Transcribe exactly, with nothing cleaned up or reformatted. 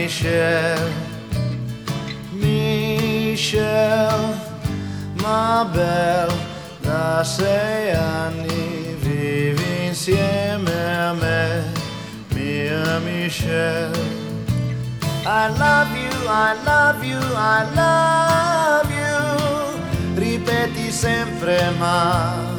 Michelle, Michelle, ma bella, da sei anni vivi insieme a me, mia Michelle. I love you, I love you, I love you, ripeti sempre ma